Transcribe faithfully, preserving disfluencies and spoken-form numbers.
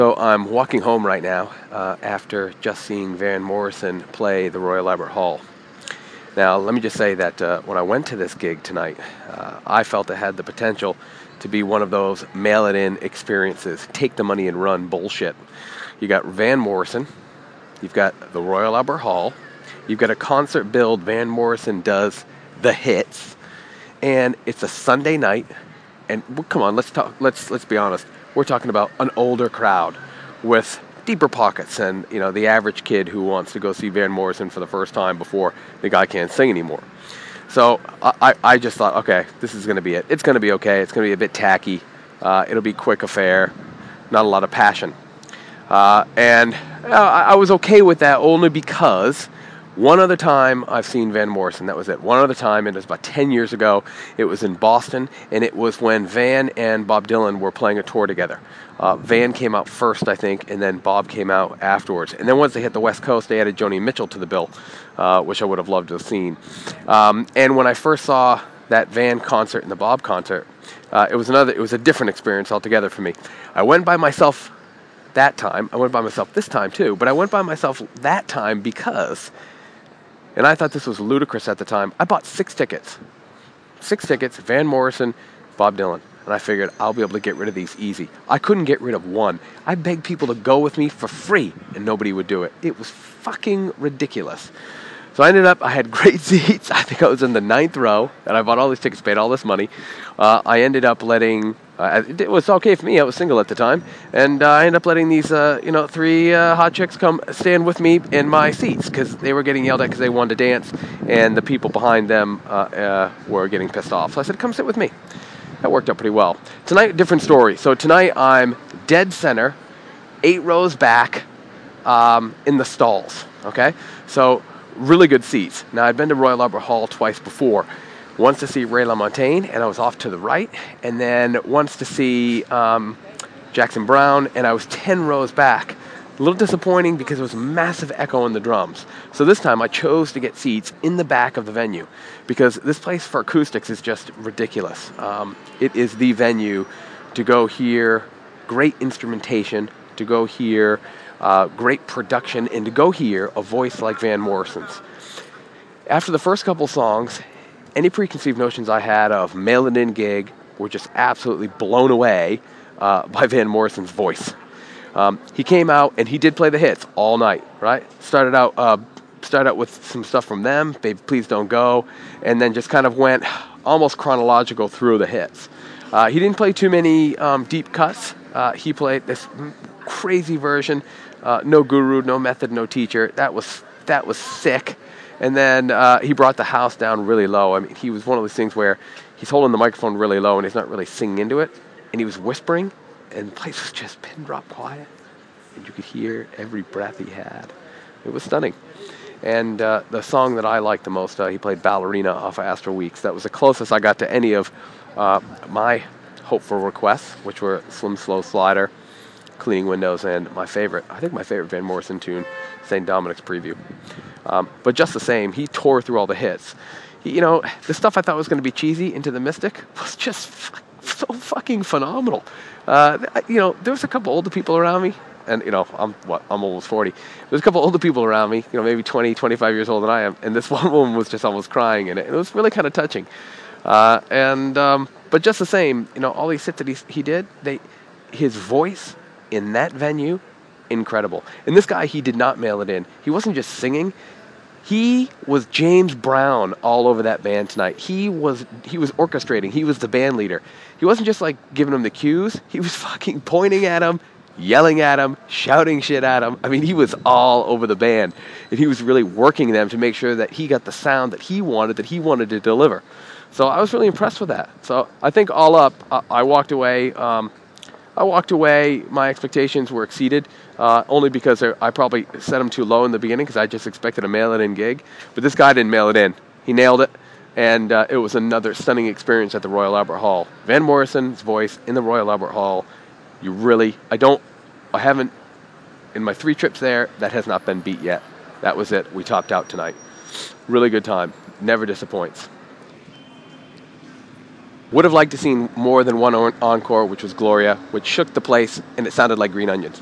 So I'm walking home right now uh, after just seeing Van Morrison play the Royal Albert Hall. Now, let me just say that uh, when I went to this gig tonight, uh, I felt it had the potential to be one of those mail-it-in experiences, take the money and run bullshit. You got Van Morrison, you've got the Royal Albert Hall, you've got a concert build. Van Morrison does the hits, and it's a Sunday night. And well, come on, let's talk. Let's let's be honest. We're talking about an older crowd with deeper pockets, and you know the average kid who wants to go see Van Morrison for the first time before the guy can't sing anymore. So I, I just thought, okay, this is going to be it. It's going to be okay. It's going to be a bit tacky. Uh, it'll be a quick affair, not a lot of passion. Uh, and uh, I, I was okay with that only because one other time I've seen Van Morrison. That was it. One other time, and it was about ten years ago. It was in Boston, and it was when Van and Bob Dylan were playing a tour together. Uh, Van came out first, I think, and then Bob came out afterwards. And then once they hit the West Coast, they added Joni Mitchell to the bill, uh, which I would have loved to have seen. Um, and when I first saw that Van concert and the Bob concert, uh, it was another. It was a different experience altogether for me. I went by myself that time. I went by myself this time too, but I went by myself that time because. And I thought this was ludicrous at the time. I bought six tickets. Six tickets, Van Morrison, Bob Dylan. And I figured I'll be able to get rid of these easy. I couldn't get rid of one. I begged people to go with me for free, and nobody would do it. It was fucking ridiculous. So I ended up, I had great seats. I think I was in the ninth row, and I bought all these tickets, paid all this money. Uh, I ended up letting, uh, it was okay for me, I was single at the time, and uh, I ended up letting these, uh, you know, three uh, hot chicks come stand with me in my seats, because they were getting yelled at because they wanted to dance, and the people behind them uh, uh, were getting pissed off. So I said, come sit with me. That worked out pretty well. Tonight, different story. So tonight, I'm dead center, eight rows back, um, in the stalls, okay? So really good seats. Now, I'd been to Royal Albert Hall twice before. Once to see Ray LaMontagne, and I was off to the right. And then once to see um, Jackson Browne, and I was ten rows back. A little disappointing because there was a massive echo in the drums. So this time I chose to get seats in the back of the venue because this place for acoustics is just ridiculous. Um, it is the venue to go hear great instrumentation, to go hear Uh, great production, and to go hear a voice like Van Morrison's. After the first couple songs, any preconceived notions I had of mail-it-in gig were just absolutely blown away uh, by Van Morrison's voice. Um, he came out and he did play the hits all night, right? Started out, uh, started out with some stuff from them, Baby Please Don't Go, and then just kind of went almost chronological through the hits. Uh, he didn't play too many um, deep cuts. Uh, he played this crazy version. Uh, no guru, no method, no teacher. That was that was sick. And then uh, he brought the house down really low. I mean, he was one of those things where he's holding the microphone really low and he's not really singing into it. And he was whispering, and the place was just pin drop quiet. And you could hear every breath he had. It was stunning. And uh, the song that I liked the most, uh, he played Ballerina off of Astral Weeks. That was the closest I got to any of uh, my hopeful requests, which were Slim Slow Slider, Cleaning Windows, and my favorite, I think my favorite Van Morrison tune, Saint Dominic's Preview. Um, but just the same, he tore through all the hits. He, you know, the stuff I thought was going to be cheesy, Into the Mystic, was just f- so fucking phenomenal. Uh, you know, there was a couple older people around me, and, you know, I'm, what, I'm almost forty. There's a couple older people around me, you know, maybe twenty, twenty-five years older than I am, and this one woman was just almost crying in it. It was really kind of touching. Uh, and, um, but just the same, you know, all these hits that he, he did, they, his voice in that venue, incredible. And this guy, he did not mail it in. He wasn't just singing. He was James Brown all over that band tonight. He was he was orchestrating. He was the band leader. He wasn't just like giving them the cues. He was fucking pointing at them, yelling at them, shouting shit at them. I mean, he was all over the band. And he was really working them to make sure that he got the sound that he wanted, that he wanted to deliver. So I was really impressed with that. So I think all up, I, I walked away... Um, I walked away, my expectations were exceeded, uh, only because I probably set them too low in the beginning because I just expected a mail-it-in gig. But this guy didn't mail it in. He nailed it, and uh, it was another stunning experience at the Royal Albert Hall. Van Morrison's voice in the Royal Albert Hall, you really, I don't, I haven't, in my three trips there, that has not been beat yet. That was it. We topped out tonight. Really good time. Never disappoints. Would have liked to seen more than one encore, which was Gloria, which shook the place, and it sounded like Green Onions.